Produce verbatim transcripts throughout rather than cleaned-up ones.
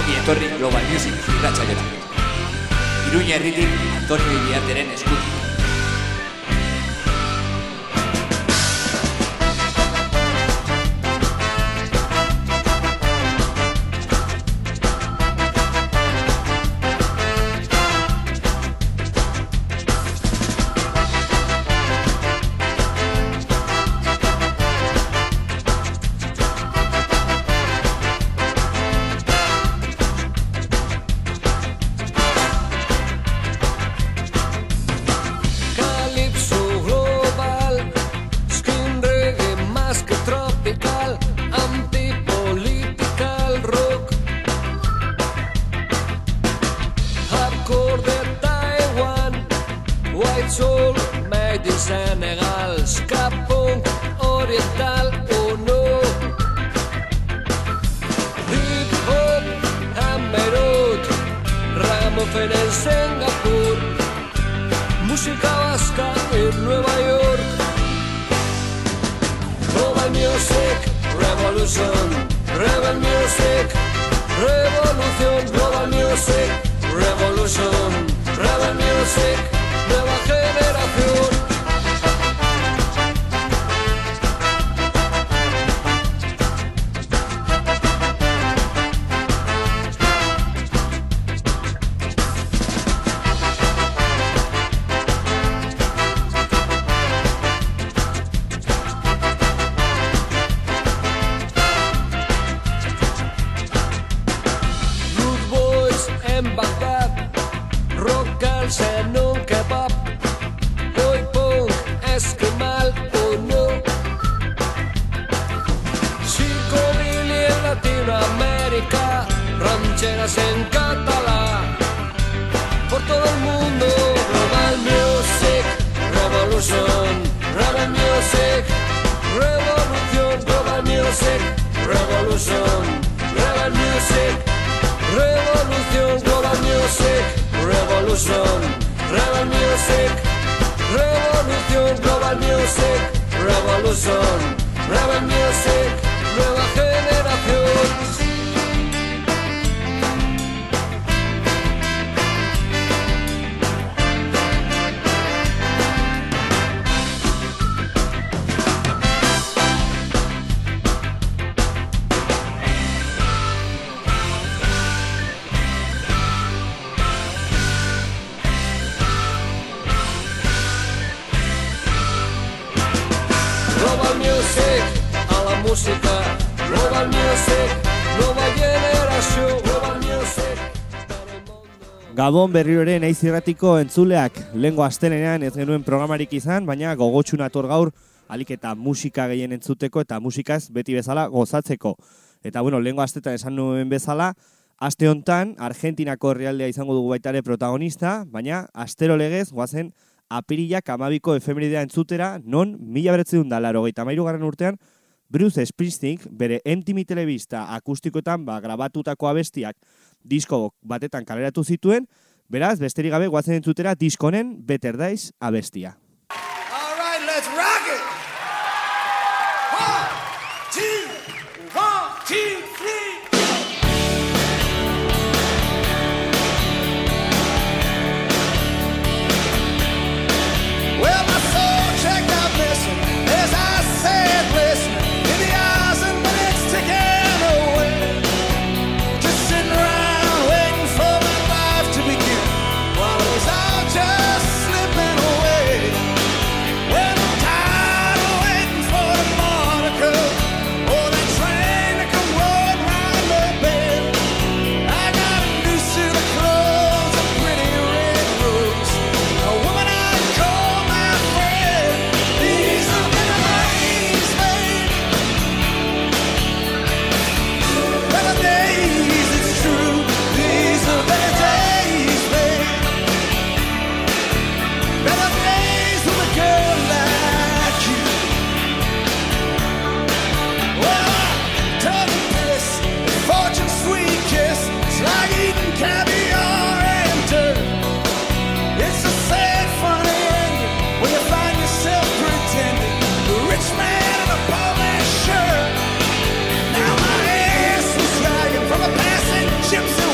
ongi etorri Global Music irratsaioa. Iruña herritik Antonio Iriarteren eskutik. Gabon berriro naiz irratiko entzuleak, lehengo astelenean ez genuen programarik izan, baina gogotsu nator gaur alik eta musika gehien entzuteko eta musikaz beti bezala gozatzeko. Eta bueno, lehengo astetan esan nuen bezala, aste hontan Argentinako herrialdea izango dugu baita ere protagonista, baina astero legez goazen apirilak hamabiko efemeridea entzutera, non mila bederatziehun eta laurogeita hamairugarren urtean Bruce Springsteen bere M T V telebista akustikoetan ba, grabatutako abestiak disko batetan kaleratu zituen, beraz, besterik gabe guazen entzutera diskonen Better Days abestia. All right, let's rock it! One, two, one, two, three! Well, my soul checked out missing as I said listen in the eyes and the next ticking away. Just sitting around waiting for my life to begin while it was all just slipping away. Well, I'm tired of waiting for the Monaco or that train to come rolling round the bend. I got a new suit of clothes, a pretty red rose, a woman I call my friend. These are better days, babe. Better days, it's true. These are better days, babe. Better days with a girl like you. Well, I took a piss, fortune's sweet kiss. It's like eating caviar and dirt. It's a sad, funny ending when you find yourself pretending a rich man in a poor man's shirt. Now my ass was dragging from a passing ship's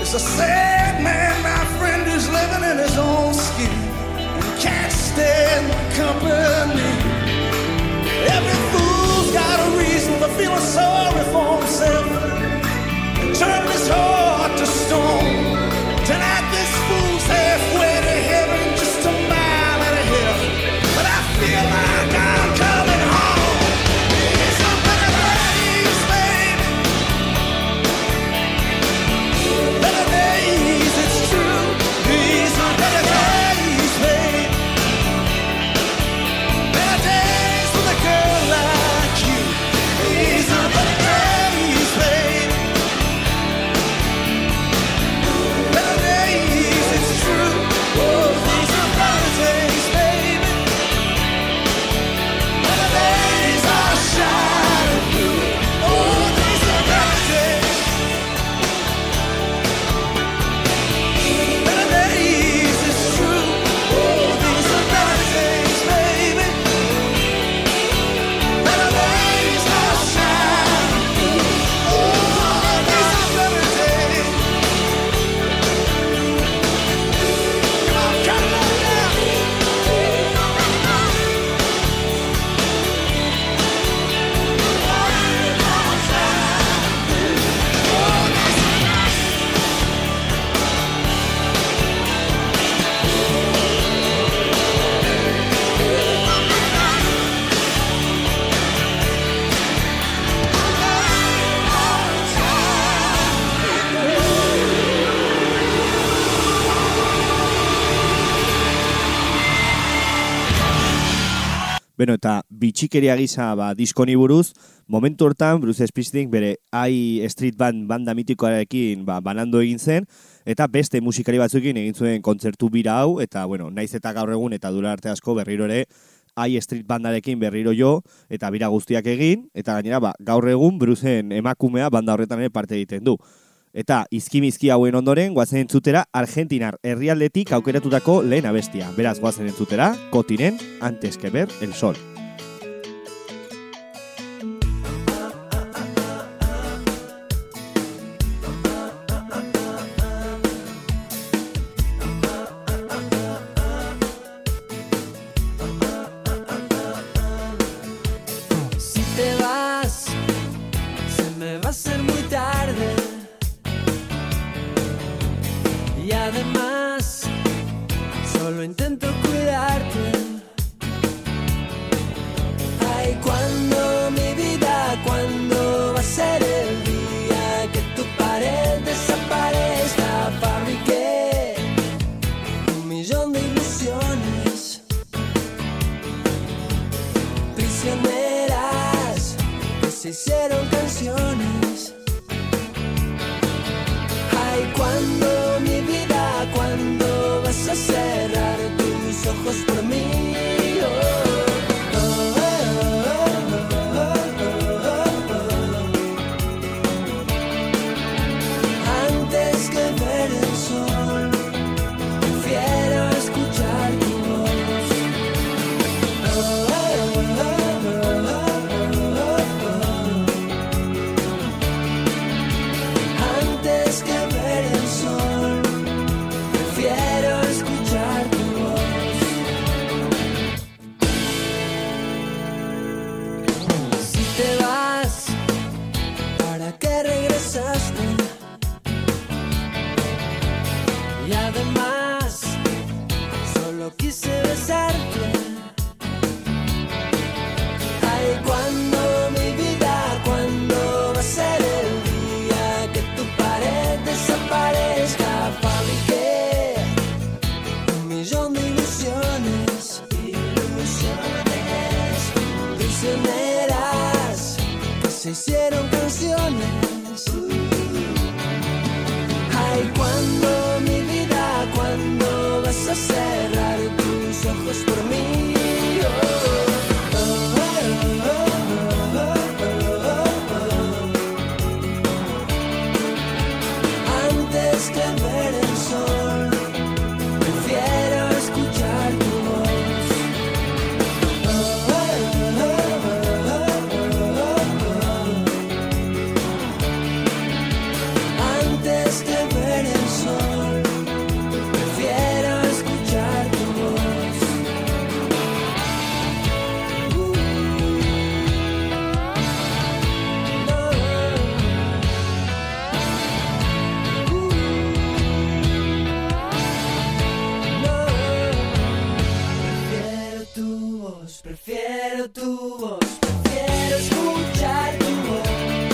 There's a sad man, my friend, who's living in his own skin and can't stand company. Every fool's got a reason for feeling sorry for himself and turn his heart to stone. Tonight this fool's halfway to heaven, just a mile and a half, but I feel like I'm coming home. It's a better days, baby. Better days, it's true. These are better days, baby. Better days with a girl like you. These are better days, baby. Better days, it's true. Oh, these are better days, baby. Better days are shining through. Oh, these are better days. Better days, it's true. Oh, these are better days, baby. Better days are shining through. Oh, these are better days. Come on, cut it up now. Beno, eta bitxikeria gisa ba, diskoni buruz, momentu hortan Bruce Springsteen bere I Street Band banda mitikoarekin ba, banando egin zen, eta beste musikari batzuekin egin zuen kontzertu bira hau, eta bueno, naiz eta gaur egun eta dura arte asko berriro ere I Street Bandarekin berriro jo, eta bira guztiak egin, eta gainera ba, gaur egun Bruceen emakumea banda horretan ere parte egiten du. Eta izkimizki hauen ondoren, guazen entzutera Argentinar herrialdetik aukeratutako lehen abestia. Beraz, guazen entzutera, Kotinen, Antes que ver el sol. Si te vas, se me va a hacer muy tarde. Y además, solo intento cuidarte. Ay, cuando mi vida, cuando va a ser el día que tu pared desaparezca. Fabriqué un millón de ilusiones, prisioneras que se hicieron canciones. Ay, cuando mi vida, cuando vas a cerrar tus ojos por mí. Oh, oh, oh, oh, oh, oh, oh. Antes que ver el sol, prefiero escuchar tu voz. Oh, oh, oh, oh, oh, oh, oh. Antes que ver el sol, prefiero escuchar tu voz. Si te vas, ¿para qué regresaste? Y además, solo quise besarte. Ay, cuando mi vida, cuando va a ser el día que tu pared desaparezca. Fabriqué un millón de ilusiones, ilusiones, prisioneras que se hicieron canciones. Ay, cuando mi vida, cuando vas a cerrar tus ojos por mí. Oh, oh, oh, oh, oh, oh, oh. Antes que ver el sol, prefiero escuchar tu voz. Oh, oh, oh, oh, oh, oh. Antes que ver el Prefiero tu voz, prefiero escuchar tu voz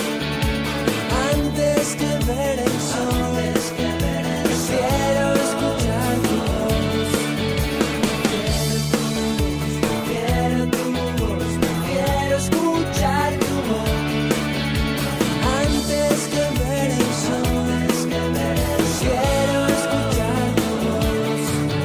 antes que ver el sol. Prefiero escuchar tu voz. Prefiero tu voz, prefiero escuchar tu voz antes que ver el sol. Prefiero escuchar tu voz.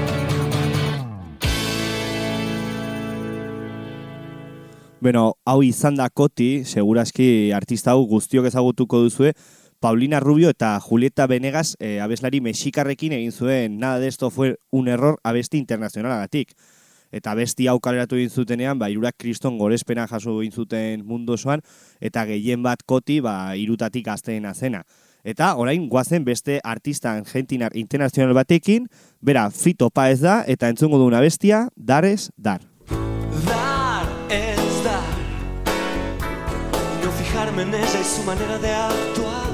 Bueno, hau izan da Koti, seguraski artista hau guztiok ezagutuko duzue, Paulina Rubio eta Julieta Venegas eh, abeslari mexikarrekin egin zuen Nada de esto fue un error abesti internazionalagatik. Eta abesti hau kaleratu egin zutenean, ba, hirurak kriston gorespena jaso egin zuten mundu osoan, eta gehien bat Koti, ba, hirutatik gazteena zena. Eta orain goazen beste artista argentinar internazional batekin, bera Fito Páez da, eta entzungo duen abestia, Dar es Dar. Dar es dar, y no fijarme en ella y su manera de actuar.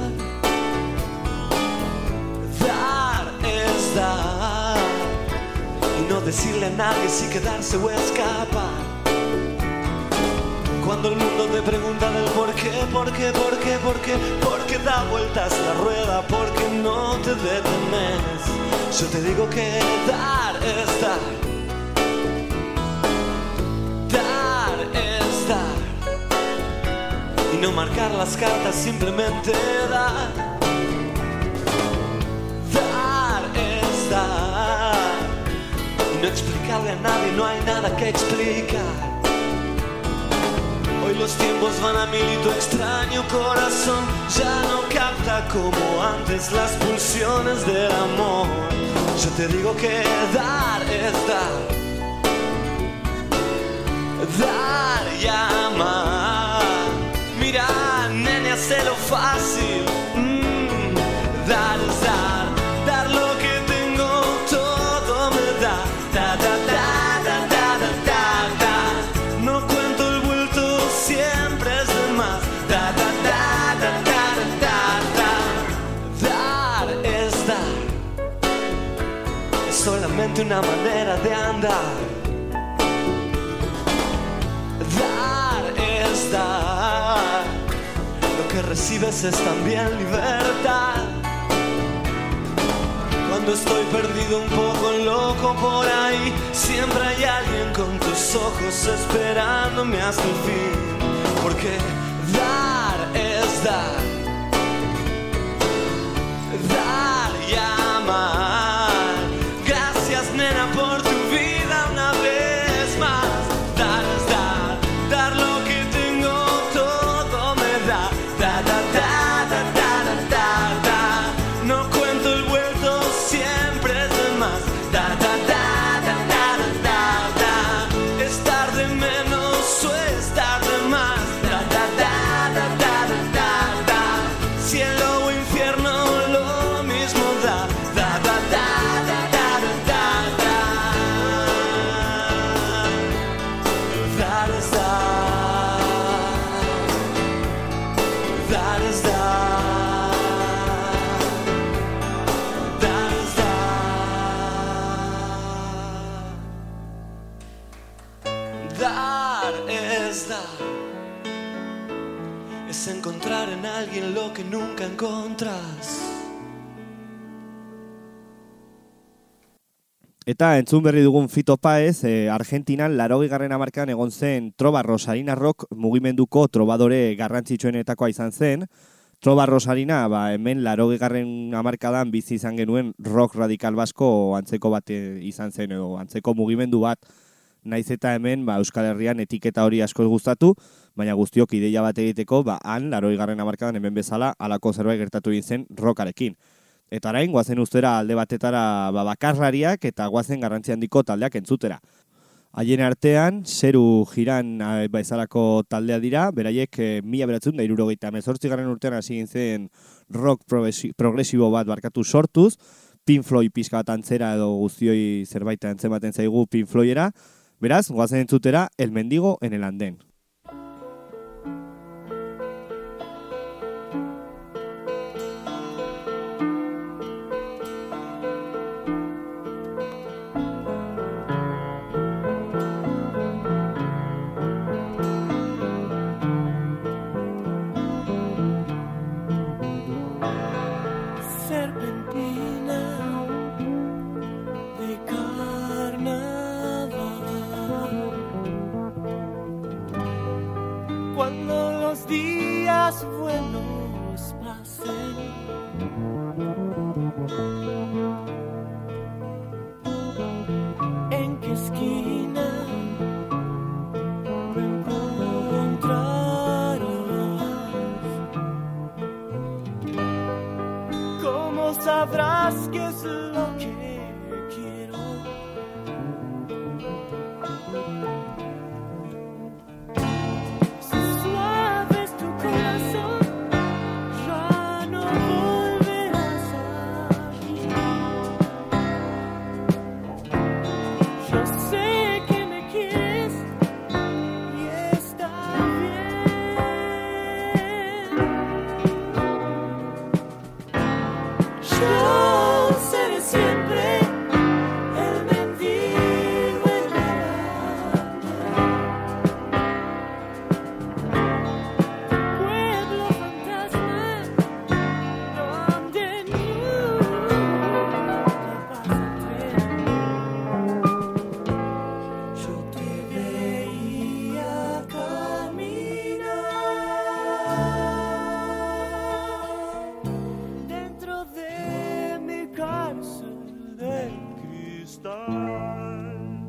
Dar es dar, y no decirle a nadie si quedarse o escapar. Cuando el mundo te pregunta del por qué, por qué, por qué, por qué, por qué da vueltas la rueda, por qué no te detenes, yo te digo que dar es dar. Dar es dar, y no marcar las cartas, simplemente dar. Dar es dar, y no explicarle a nadie, no hay nada que explicar. Hoy los tiempos van a mil y tu extraño corazón ya no capta como antes las pulsiones del amor. Yo te digo que dar es dar, dar y amar. Mira, nene, hazlo fácil. Mm, dar es dar, dar lo que tengo, todo me da. Da, da, da, da, da, da, da, da. No cuento el vuelto, siempre es de más. Da, da, da, da, da, da, da, da. Dar es dar, es solamente una manera de andar. Dar es dar, lo que recibes es también libertad. Cuando estoy perdido un poco loco por ahí, siempre hay alguien con tus ojos esperándome hasta el fin. Porque dar es dar, dar y amar. Gracias, nena, por tu vida una vez más. Dar es dar, dar lo que tengo, todo me da. Da, da, da, da, da, da, da, da. No cuento el vuelto, siempre es de más. Da, da, da, da, da, da, da, da. Estar de menos o estar de más. Da, da, da, da, da, da, da, da. Cielo o infierno, lo mismo da. Da, da, da, da, da, da, da, da. Dar es dar, dar es dar, dar es dar. Dar es dar, es encontrar en alguien lo que nunca encontras. Eta entzun berri dugun Fito Páez, eh, Argentinan larogei garren hamarkadan egon zen Trova Rosarina rock mugimenduko trobadore garrantzitsuenetakoa izan zen. Trova Rosarina, ba, hemen larogei garren hamarkadan bizi izan genuen rock radikal basko antzeko bat izan zen, edo antzeko mugimendu bat. Naiz eta hemen ba, Euskal Herrian etiketa hori asko gustatu, baina guztiok ideia bat egiteko, ba, han larogei garren hamarkadan hemen bezala halako zerbait gertatu egin zen rockarekin. Eta orain, guazen ustera alde batetara ba, bakarlariak eta guazen garrantzi handiko taldeak entzutera. Haien artean, Zeru Jiran bezalako taldea dira, beraiek e, mila beratzen da hirurogeita hemezortzi garren urtean hasi egin zen rock progresibo bat barkatu sortuz, Pink Floyd pixka bat antzera edo guztioi zerbait antzematen zaigu Pink Floydera, beraz, guazen entzutera El Mendigo en el Andén. los días buenos pasen. ¿En qué esquina me encontrarás? ¿Cómo sabrás qué es lo que quiero? Si suave es tu corazón, ya no volverás a mí. Yo sé que me quieres y está bien. Yo seré siempre el mendigo errante, pueblo fantasma donde nunca pasa el tren. Yo te veía caminar dentro de mi cárcel de cristal.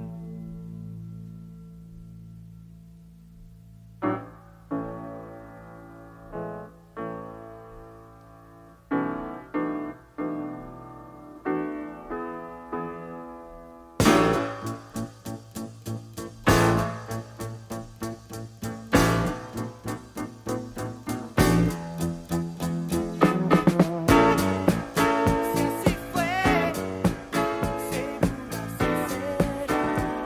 Si así fue, seguro así será.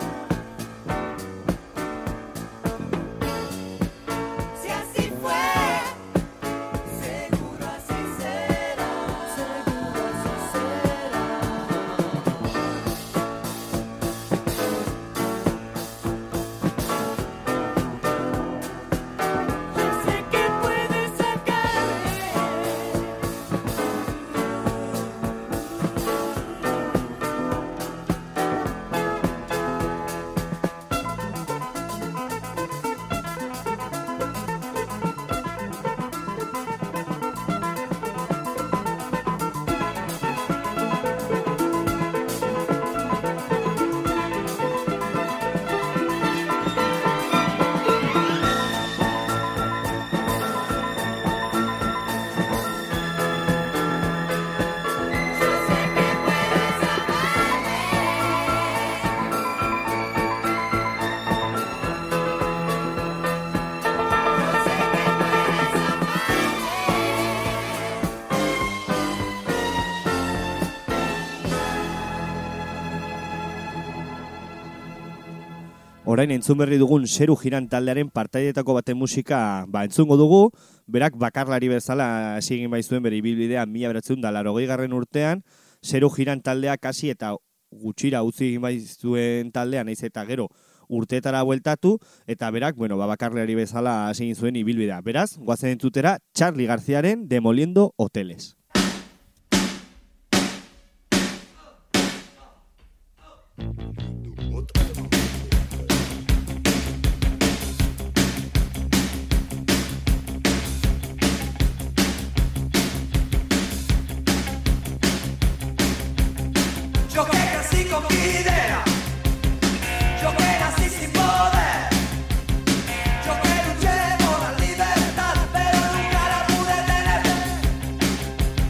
Si así fue, seguro así será. Seguro así será. Yo sé que puedes sacarme. Yo sé que puedes amarme. Yo sé que puedes Orain entzun berri dugun Zeru Jiran taldearen partaidetako baten musika ba, entzungo dugu, berak bakarlari bezala hasi egin baizuen bere ibilbidea mila bederatziehun eta laurogeigarren urtean, Zeru Jiran taldeak hasi eta gutxira utzi egin baizuen taldea, naiz eta gero urteetara bueltatu, eta berak, bueno, ba, bakarlari bezala hasi egin zuen ibilbidea. Beraz, goazen entzutera Charly Garziaren Demoliendo Hoteles. Yo que nací con mi idea, yo que nací sin poder, yo que luché por la libertad, pero nunca la pude tener.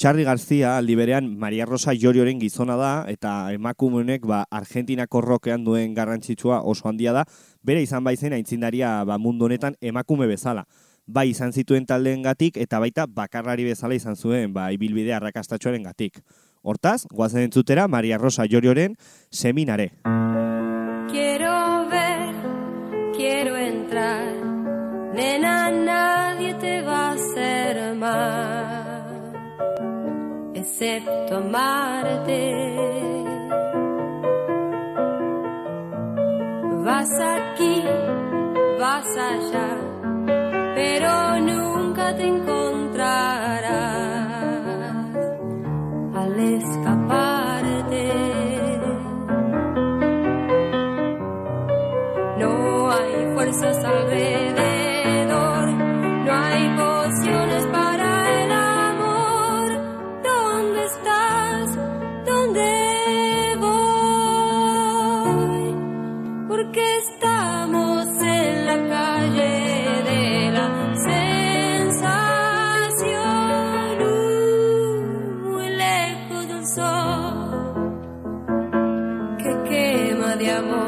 Charly García aldi berean Maria Rosa Llorioren gizona da eta emakume honek ba, Argentinako rockean duen garrantzitsua oso handia da, bere izan baizen aitzindaria ba, mundu honetan emakume bezala. Bai izan zituen taldeengatik eta baita bakarlari bezala izan zuen ba, ibilbide arrakastatxoarengatik. Hortaz, goazen entzutera Maria Rosa Llorioren Seminare. Quiero ver, quiero entrar, nena, nadie te va a hacer mal, excepto amarte. Vas aquí, vas allá, pero nunca te encontrarás al escaparte. No hay fuerzas alrededor, no hay pociones para el amor. ¿Dónde estás? ¿Dónde voy? Porque estamos en la calle de la sensación, uh, muy lejos del sol que quema de amor.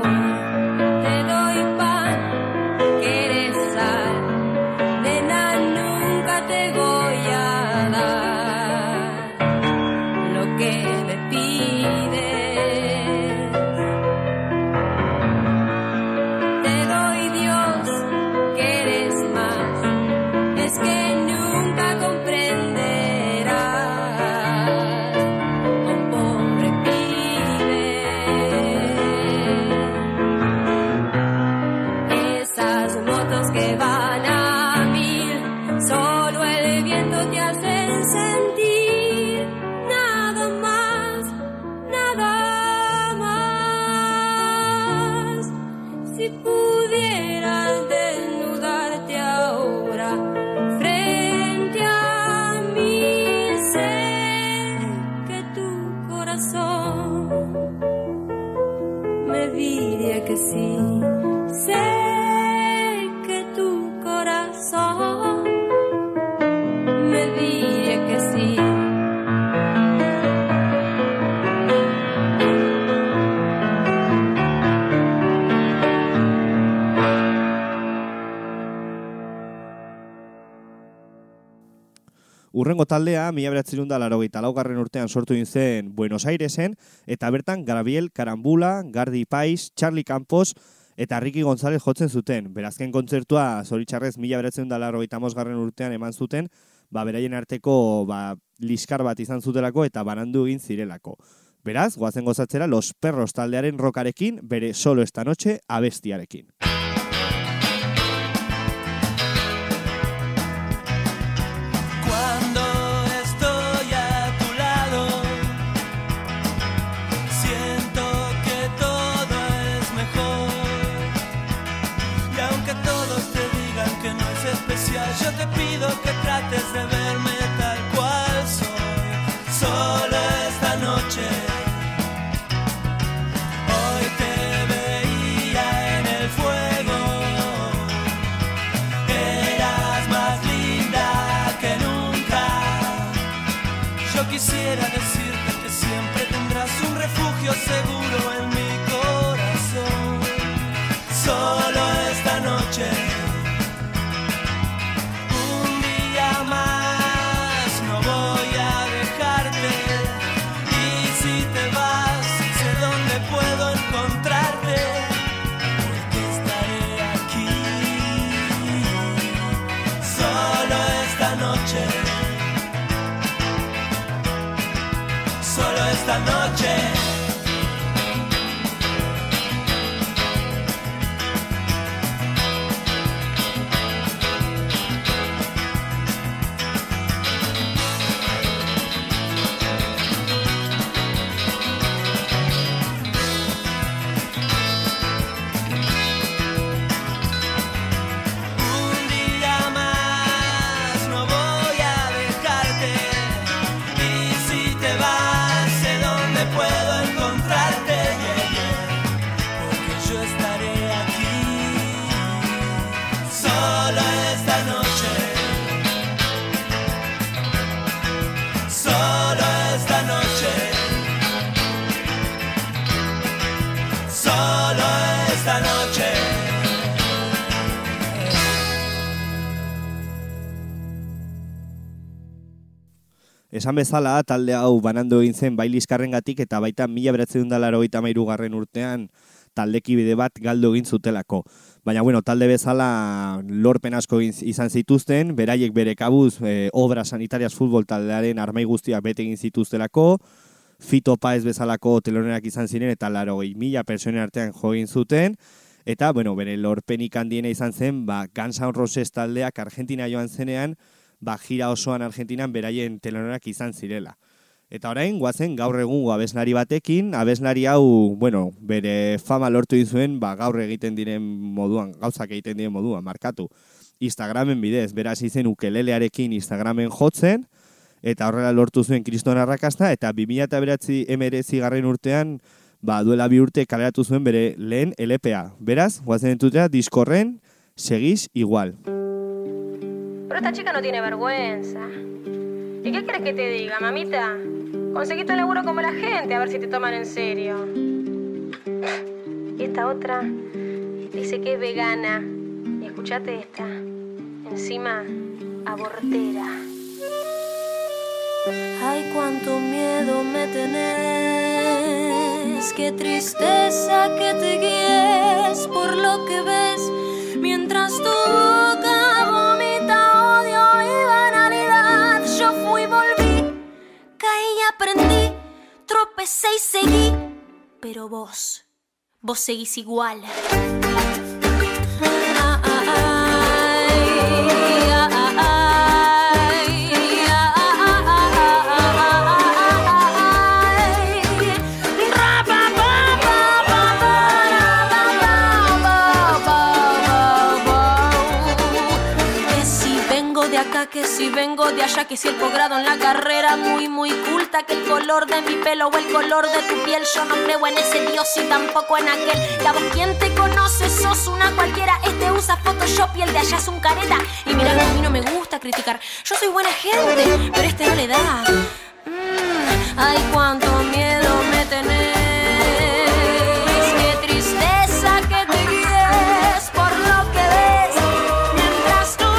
Urrengo taldea, mila bederatziehun eta laurogeita laugarren urtean sortu egin zen Buenos Airesen, eta bertan Gabriel Carambula, Gardi Pais, Charly Campos eta Ricky González jotzen zuten. Berazken kontzertua zoritxarrez mila bederatziehun eta laurogeita hamabosgarren urtean eman zuten, ba, beraien arteko ba, liskar bat izan zutelako eta banandu egin zirelako. Beraz, goazen gozatzera Los Perros taldearen rokarekin, bere Solo esta noche abestiarekin. Yo te pido que trates de verme tal cual soy, solo esta noche. Hoy te veía en el fuego, eras más linda que nunca. Yo quisiera decirte que siempre tendrás un refugio seguro en mi corazón, solo esta noche. Esta noche un día más no voy a dejarte, y si te vas sé dónde puedo Esan bezala, talde hau banando egin zen bai liskarrengatik eta baita mila bederatziehun eta laurogeita hamairugarren urtean taldekide bat galdu egin zutelako. Baina, bueno, talde bezala lorpen asko izan zituzten, beraiek bere kabuz e, Obras Sanitarias futbol taldearen armai guztiak bete egin zituztelako, Fito Páez bezalako telonerak izan ziren eta laurogei mila pertsonen artean jo egin zuten, eta, bueno, bere lorpenik handiena izan zen, ba, Guns N' Roses taldeak Argentina joan zenean, ba, gira osoan Argentinan beraien telonerak izan zirela. Eta orain, guazen gaur egungo abeslari batekin, abeslari hau, bueno, bere fama lortu dizuen, ba, gaur egiten diren moduan, gauzak egiten diren moduan, markatu. Instagramen bidez, beraz izen ukelelearekin Instagramen jotzen, eta horrela lortu zuen kriston arrakasta, eta bi mila hemeretzi garren urtean, ba, duela bi urte kaleratu zuen bere lehen L P A. Beraz, guazen entutera, diskorren, seguís igual. Pero esta chica no tiene vergüenza. ¿Y qué quieres que te diga, mamita? Conseguiste un laburo como la gente, a ver si te toman en serio. Y esta otra dice que es vegana. Y escuchate esta. Encima, abortera. Ay, cuánto miedo me tenés, qué tristeza que te guíes por lo que ves, mientras tu boca vomita odio y banalidad. Yo fui y volví, caí y aprendí, tropecé y seguí, pero vos, vos seguís igual. Ah, ah, ay, ah, ah, ay. Que si vengo de allá, que si el posgrado en la carrera muy muy culta, que el color de mi pelo o el color de tu piel, yo no creo en ese Dios y tampoco en aquel. Que a vos quien te conoce sos una cualquiera, este usa Photoshop y el de allá es un careta. Y mira que a mí no me gusta criticar, yo soy buena gente, pero este no le da. Mm, ay, cuánto miedo me tenés, qué tristeza que te guíes por lo que ves, mientras tú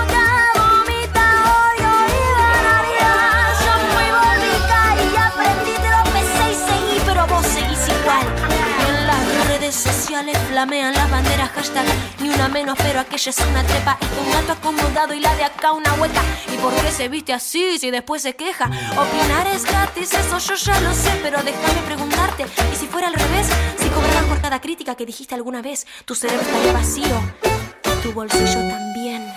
sociales flamean las banderas, hashtag ni una menos, pero aquella es una trepa. Es un gato acomodado y la de acá una hueca. ¿Y por qué se viste así si después se queja? Opinar es gratis, eso yo ya lo sé, pero déjame preguntarte, ¿y si fuera al revés? Si cobraran por cada crítica que dijiste alguna vez, tu cerebro estaría vacío y tu bolsillo también.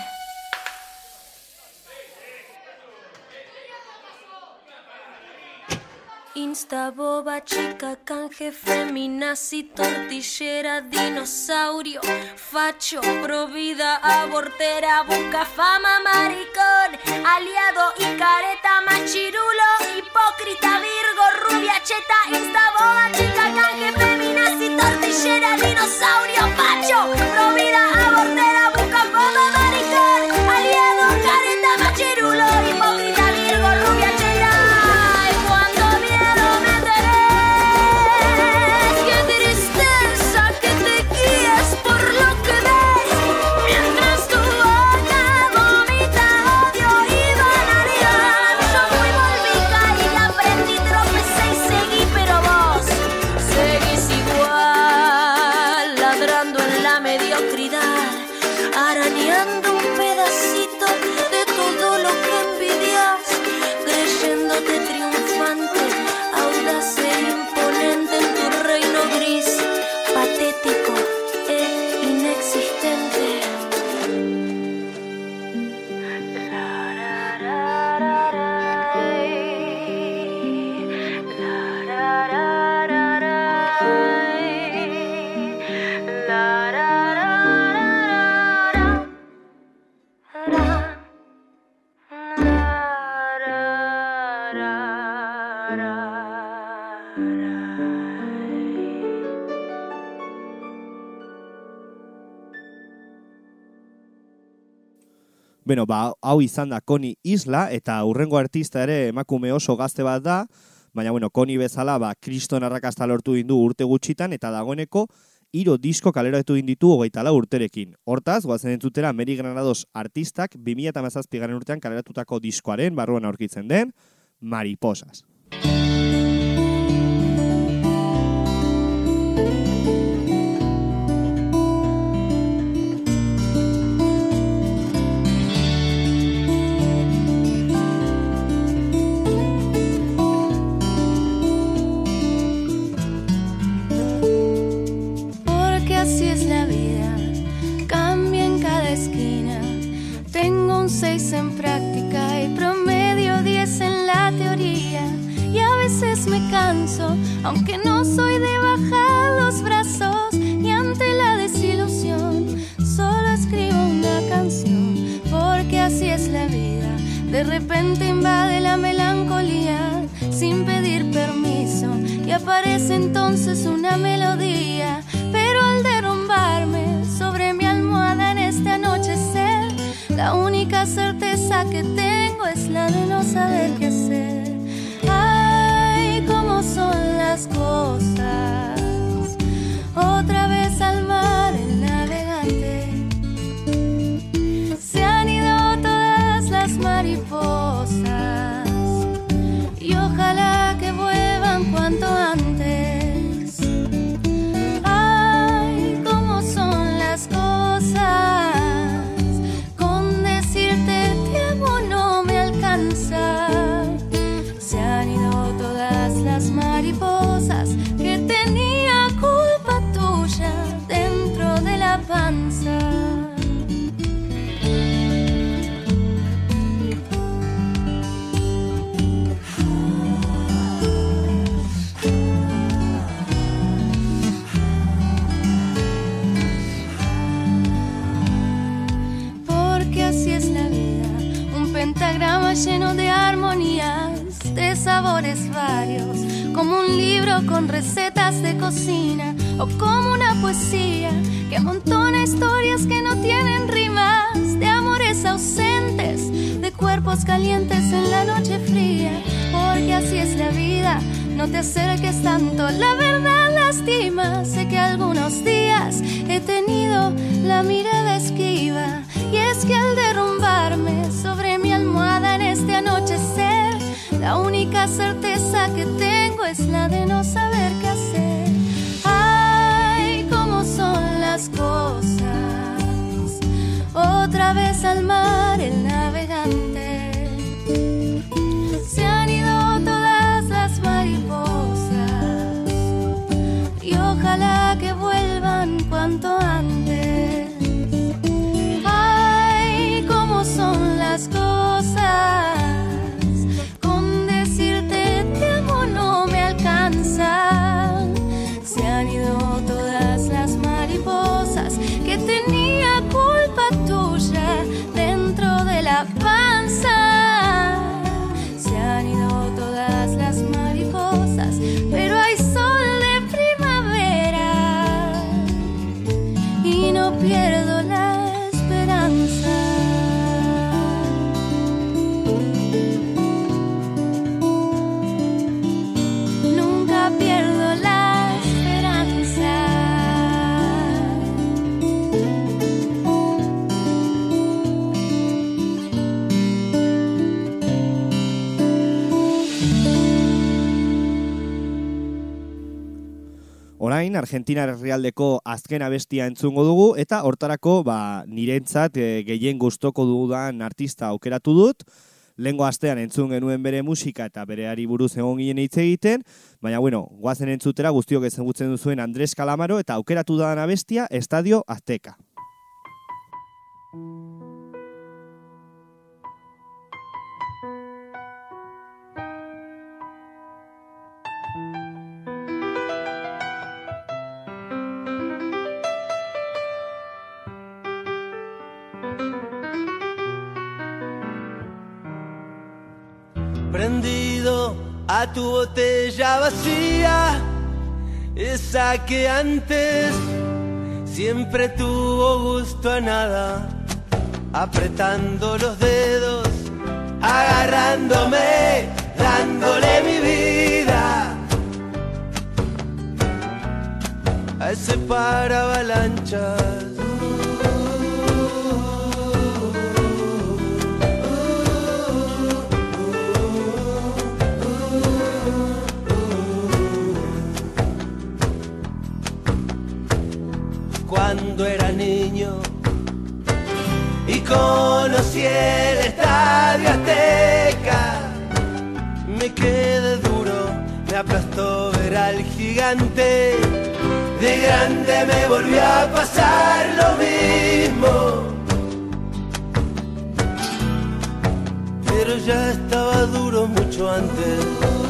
Insta, boba, chica, canje, feminazi, tortillera, dinosaurio, facho, provida, abortera, busca fama, maricón, aliado y careta, machirulo, hipócrita, virgo, rubia, cheta. Insta, boba, chica, canje, feminazi, tortillera, dinosaurio, facho, provida, abortera, busca fama, maricón, aliado, careta, machirulo, hipócrita, virgo, rubia, cheta. Bueno, ba, hau izan da Koni Isla, eta hurrengo artista ere emakume oso gazte bat da, baina, bueno, Koni bezala, ba, kriston arrakasta lortu dindu urte gutxitan, eta dagoeneko, hiru disko kaleratu ditu hogeita lau urterekin. Hortaz, goazen entzutera, Meri Granados artistak bi mila hamazazpi garren urtean kaleratutako diskoaren barruan aurkitzen den, Mariposas. Porque así es la vida, cambia en cada esquina. Tengo un seis en práctica y promedio diez en la teoría. Y a veces me canso, aunque no soy de bajar los brazos. Y ante la desilusión, solo escribo una canción. Porque así es la vida, de repente invade la melancolía sin pedir permiso. Y aparece entonces una melodía. Pero al derrumbarme sobre mi almohada en este anochecer, la única certeza que tengo es la de no saber qué hacer. Ay, cómo son las cosas. Otra vez al mar el navegante. Se han ido todas las mariposas y ojalá que vuelvan cuanto antes. Ay, cómo son las cosas. Con decirte te amo no me alcanza. Se han ido todas las mariposas que tenía culpa tuya dentro de la panza. Porque así es la vida, un pentagrama lleno de armonías, de sabores varios, como un libro con recetas de cocina, o como una poesía que amontona historias que no tienen rimas, de amores ausentes, de cuerpos calientes en la noche fría. Porque así es la vida, no te acerques tanto, la verdad lastima. Sé que algunos días he tenido la mirada esquiva, y es que al derrumbarme sobre mi almohada en este anochecer, la única certeza que tengo es la de no saber qué hacer. Ay, cómo son las cosas. Otra vez al mar el navegante. Se han ido todas las mariposas y ojalá que vuelvan cuanto antes. Ay, cómo son las cosas. Con decirte te amo no me alcanza. Se han ido todas las mariposas que tenía culpa tuya dentro de la panza. Se han ido todas las mariposas, pero hay sol de primavera y no pierdo la esperanza. Nunca pierdo la esperanza. Orain, Argentina herrialdeko azken abestia entzungo dugu, eta hortarako ba, nirentzat e, gehien gustoko dudan artista aukeratu dut. Lehengo astean entzun genuen bere musika eta bereari buruz egon ginen hitz egiten, baina bueno, guazen entzutera guztiok ezagutzen duzuen Andrés Calamaro eta aukeratu dudan abestia Estadio Azteca. Prendido a tu botella vacía, esa que antes siempre tuvo gusto a nada, apretando los dedos, agarrándome, dándole mi vida a ese paravalanchas. conocí el Estadio Azteca. Me quedé duro, me aplastó ver al gigante. De grande me volvió a pasar lo mismo, pero ya estaba duro mucho antes.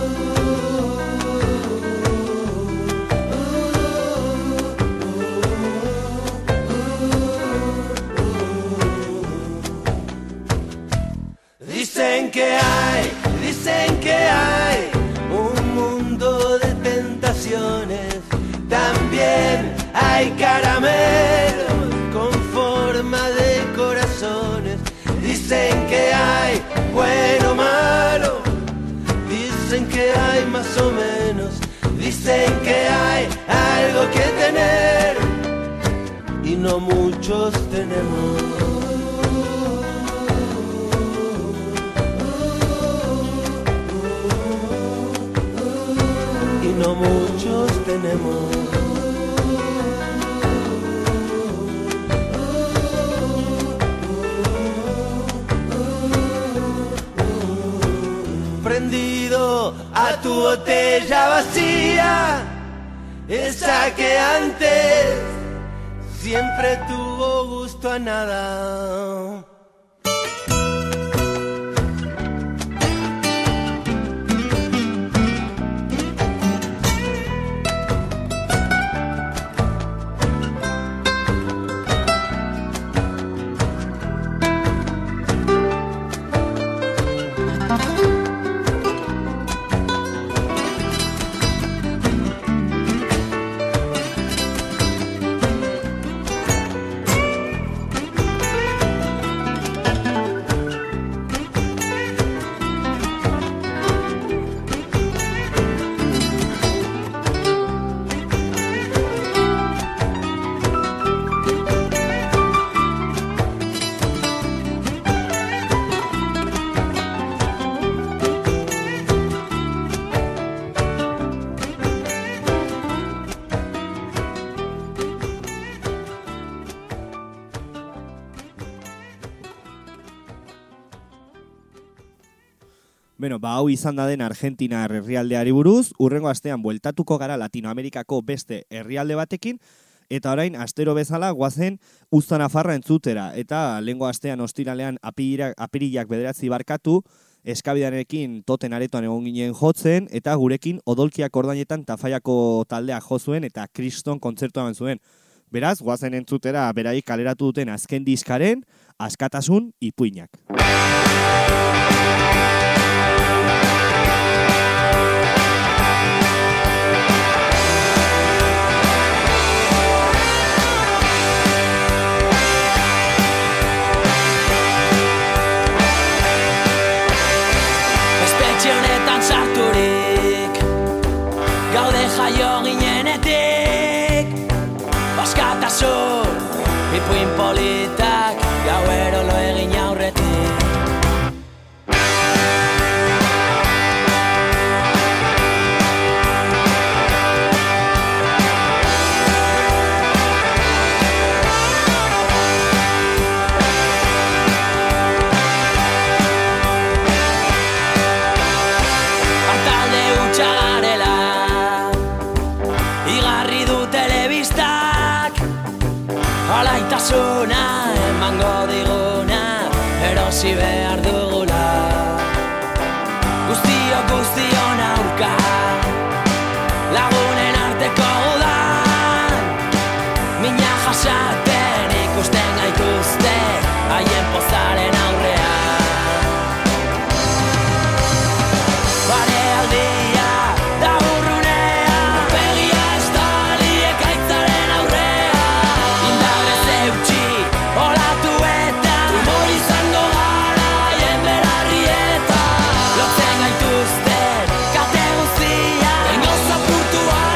Dicen que hay, dicen que hay un mundo de tentaciones. También hay caramelos con forma de corazones. Dicen que hay bueno o malo. Dicen que hay más o menos. Dicen que hay algo que tener y no muchos tenemos. No muchos tenemos. Prendido a tu botella vacía, esa que antes siempre tuvo gusto a nada. Bueno, ba, hau izan da den Argentina herrialdeari buruz, urrengo astean bueltatuko gara Latinoamerikako beste herrialde batekin, eta orain astero bezala guazen Uzta Nafarra entzutera, eta lehengo astean ostiralean apirilak, apirilak bederatzi barkatu, eskabidanekin toten aretoan egon ginen jotzen, eta gurekin odolkiak ordainetan Tafaiako taldea jo zuen, eta kriston kontzertua eman zuen. Beraz, guazen entzutera beraik kaleratu duten azken diskaren, Askatasun ipuinak. Honetan sarturik gaude jaio ginenetik, askatasun ipuin politak gauero lo egin aurretik. Alaitasuna emango diguna erosi behar dugula, guztio guztion aurka lagunen arteko udan, mina jasaten ikusten gaituzte haien pozaren aurrean. Bare aldia da urrunea, begia estali ekaitzaren aurrean, indarrez eutxi olatu eta tumor izango gara haien berarrieta, lotzen gaituzten kate guztia, bengoz apurtua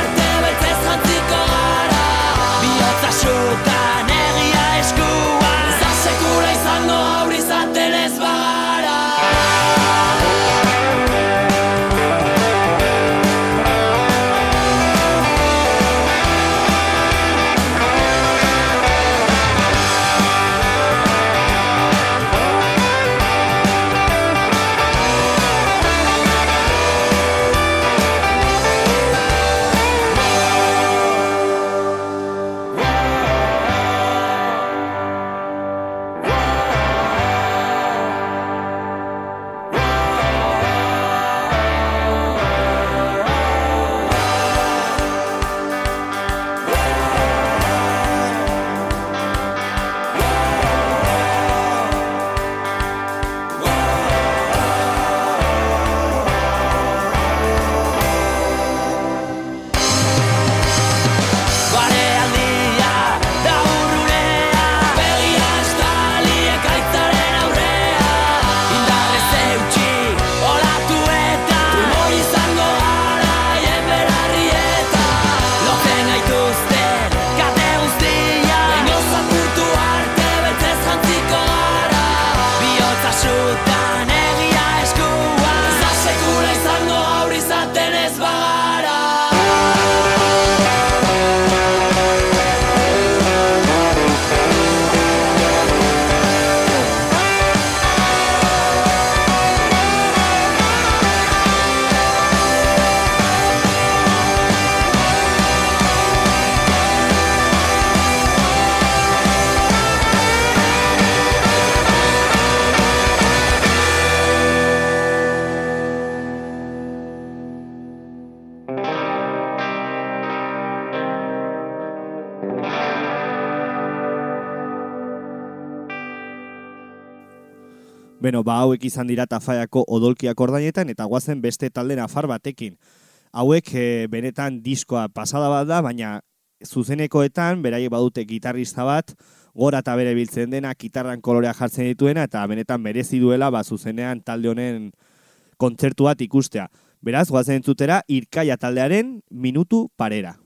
Beno, ba hauek izan dira Tafallako odolkiak ordainetan eta guazen beste talde nafar batekin. Hauek e, benetan diskoa pasada bat da, baina zuzenekoetan beraiek badute gitarrista bat, gora eta bere biltzen dena, gitarran kolorea jartzen dituena eta benetan merezi duela ba zuzenean talde honen kontzertu bat ikustea. Beraz, guazen entzutera Irkaia taldearen Minutu Parera.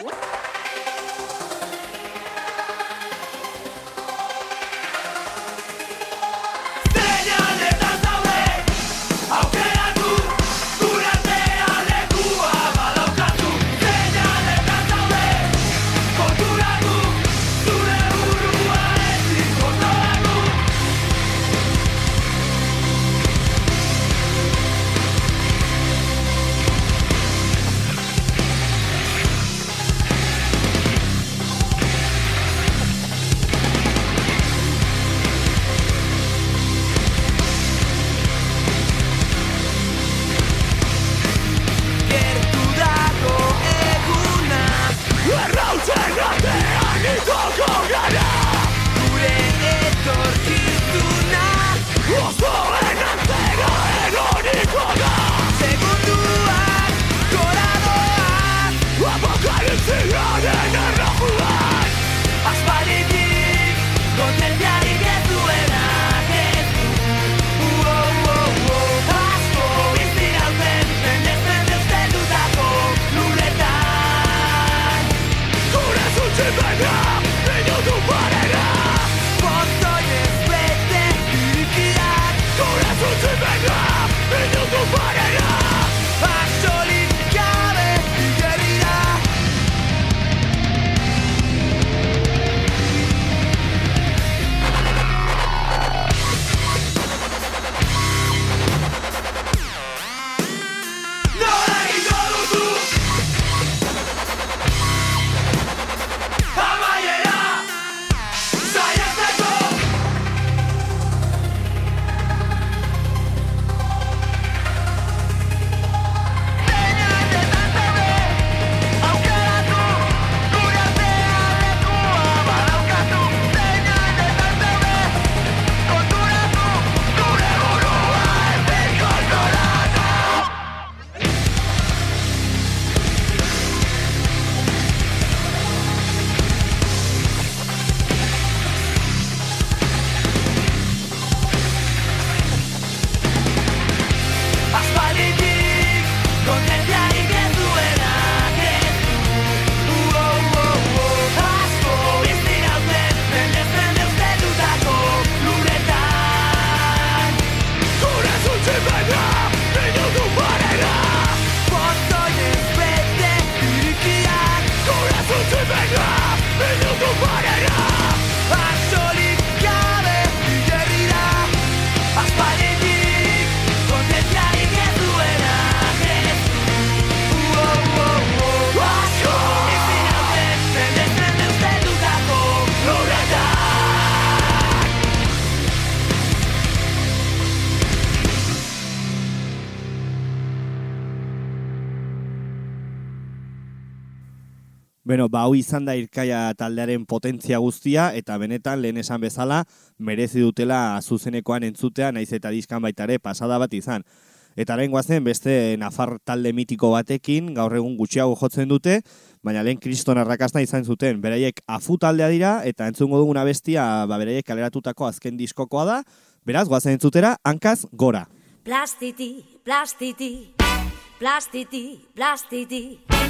Beno, ba, hau izan da Irkaia taldearen potentzia guztia, eta benetan lehen esan bezala merezi dutela zuzenekoan entzutea, naiz eta diskan baitare pasada bat izan. Eta lehen guazen beste nafar talde mitiko batekin, gaur egun gutxiago jotzen dute, baina lehen kriston arrakasta izan zuten. Beraiek Afu taldea dira, eta entzungo duguna bestia, ba, beraiek kaleratutako azken diskokoa da, beraz, guazen entzutera, Hankaz Gora. Plastiti, plastiti, plastiti, plastiti.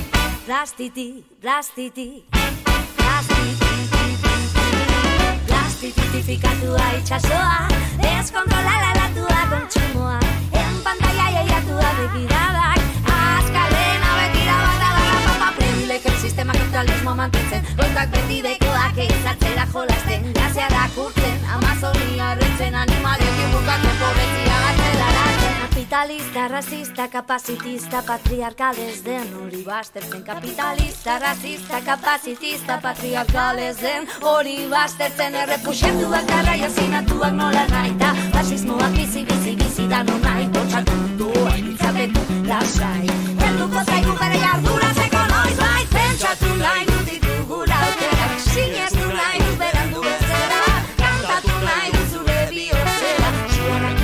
Plastiti, plastiti, plastiti, plastifikatua itxasoa, deskontrolalatua kontsumoa, en pantalla jaiatua begiradak, azkarrena begira bat alarra papa, privilek el sistema kapitalismo mantentzen, goikak beti dekoak eizatzera jolasten, grazia dakurtzen, Amazonia rentzen, animalek ibukako pobretzia gaztelaratzen. Kapitalista, rasista, kapazitista, patriarkales den hori bastertzen. Kapitalista, rasista, kapazitista, patriarkales den hori bastertzen. Errepuxatuak garraia zinatuak nola nahi da, fasismoak bizi, bizi, bizi da no nahi, bortxatu doa, itzapetu, lasai. Helduko zaigu bere jarduratzeko noiz bai, pentsatu nahi du ditugula aukerak, sinestu nahi du berandu bezera, kantatu nahi du zure bihotzera, suanak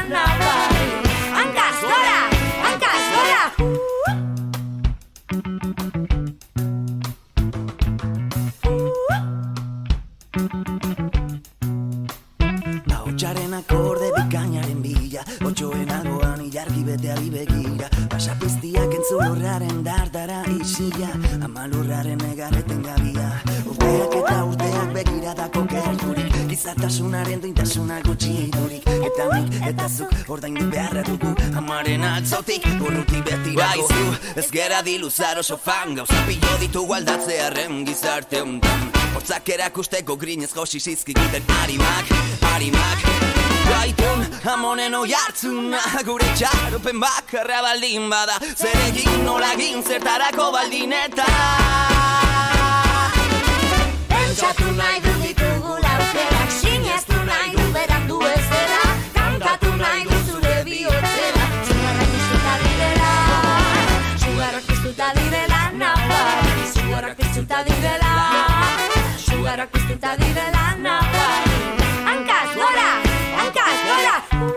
nabari. Hankaz gora, hankaz gora. Ahotsaren akorde bikainaren bila, otxoen alboan ilargi beteari begira. Pasapiztiak entzun lurraren dardara isila, ama lurraren egarreten gabia. Urteak eta urteak begiradako gerturik, gizartasunaren duintasuna gutxi durik. Eta nik eta zuk ordaindu beharra dugu, amaren atzotik urruti betirako. Baizu, ez gera diluzar oso fan, gauza pilo ditugu aldatzearen gizarte hontan. Hortzak erakusteko grinez josi zizkiguten harimak, harimak. Gaitun, amonen oi hartzuna, gure txaropen bakarra baldin bada. Zer egin nola egin zertarako baldin eta Pentsatu nahi du ditugula aukerak, sinestu nahi du berandu ez dela, kantatu nahi du zure bihotzera, zugarrak piztuta direla, zugarrak piztuta direla, nabari, zugarrak piztuta direla, zugarrak piztuta direla, nabari. Hankaz gora, hankaz gora.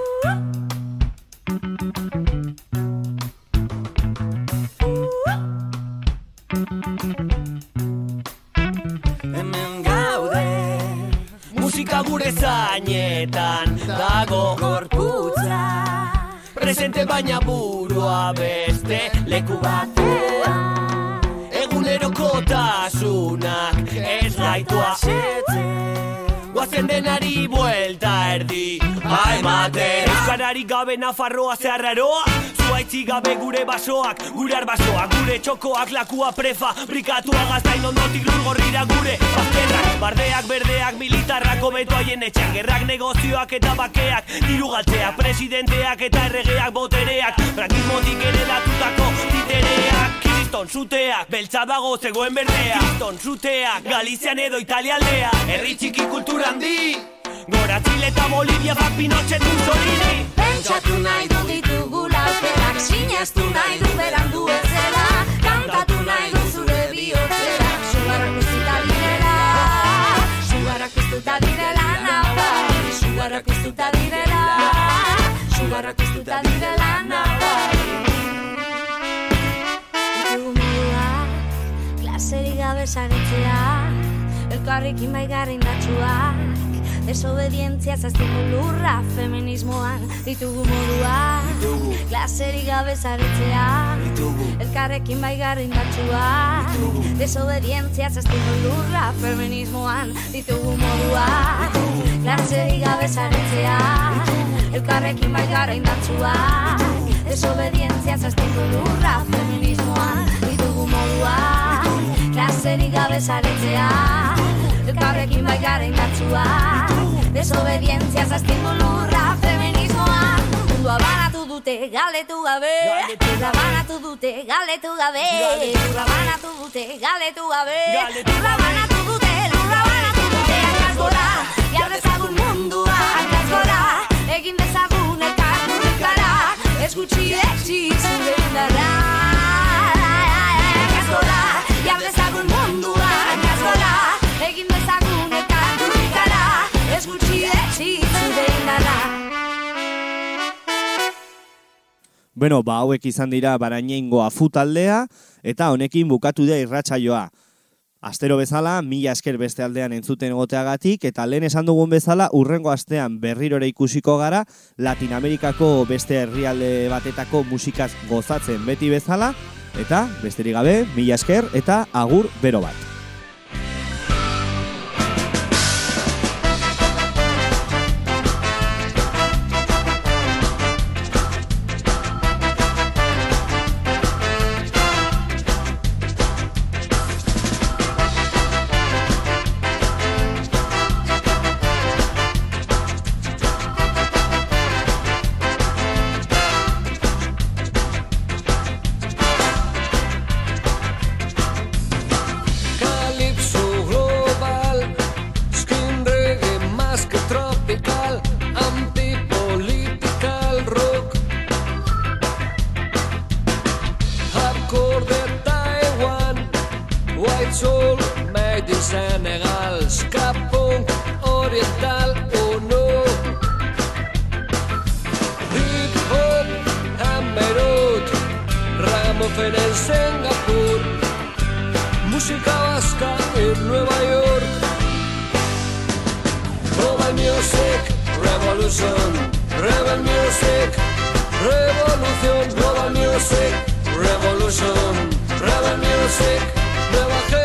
hemen gaude, Musika gure zainetan dago Gorputza, presente baina burua beste leku batean. Egunerokotasunak ez gaitua guazen denari buelta erdi aimatera. Euskarari gabe Nafarroa zeharraroa, zuaitzi gabe gure basoak, gure arbasoak, gure txokoak, lakua prefa, brikatua gaztain ondotik lurgorrira gure bazterrak, bardeak, berdeak, militarrak, hobeto haien etxeak, gerrak, negozioak eta bakeak, diru galtzeak, presidenteak eta erregeak, botereak, frankismotik heredatutako titereak, Kriston zuteak, beltza dago zegoen berdea, Kriston zuteak, Galizian edo Italialdea, herri txiki kultura handi, gora Chile eta Bolivia bak Pinochet Mussolini. pentsatu nahi du ditugula aukerak, sinestu nahi du berandu ez dela, kantatu nahi du zure bihotzera, zugarrak piztuta direla, zugarrak piztuta direla, nabari, zugarrak piztuta direla, zugarrak piztuta direla, nabari. Ditugu moduak, klaserik gabe saretzea, elkarrekin baigarri indatsuak, desobedientzia zaztiko lurra feminismoan. Ditugu moduak, klaserik gabe zaretzea, elkarrekin baigarri indatsuak, desobedientzia zaztiko lurra feminismoan. Ditugu moduak, klaserik gabe zaretzea, elkarrekin baigarri indatsuak, desobedientzia zaztiko lurra feminismoan. Ditugu moduak, klaserik gabe zaretzea, elkarrekin baigara indartsua, desobedientzia zaztindu lurra feminismoa. Mundua banatu dute galdetu gabe, lurra banatu dute galdetu gabe, lurra banatu dute galdetu gabe, lurra banatu dute, lurra banatu dute. Hankaz gora, jar dezagun mundua, hankaz gora, egin dezagun elkar murrikara, ez gutxi etxi zure indarra. Hankaz gora, jar dezagun mundua, hankaz gora, egin dezagun eta durrikara, ez gutxi etxi zure indarra. Bueno, ba hauek izan dira Barañaingo Afu taldea, eta honekin bukatu da irratsaioa. Astero bezala, mila esker beste aldean entzuten egoteagatik, eta lehen esan dugun bezala, urrengo astean berrirore ikusiko gara, Latinamerikako beste herrialde batetako musikaz gozatzen beti bezala, eta besterik gabe, mila esker eta agur bero bat. Beethoven en Singapur, música vasca en Nueva York. Global Music Revolution, Rebel Music Revolución, Global Music Revolution, Rebel Music, nueva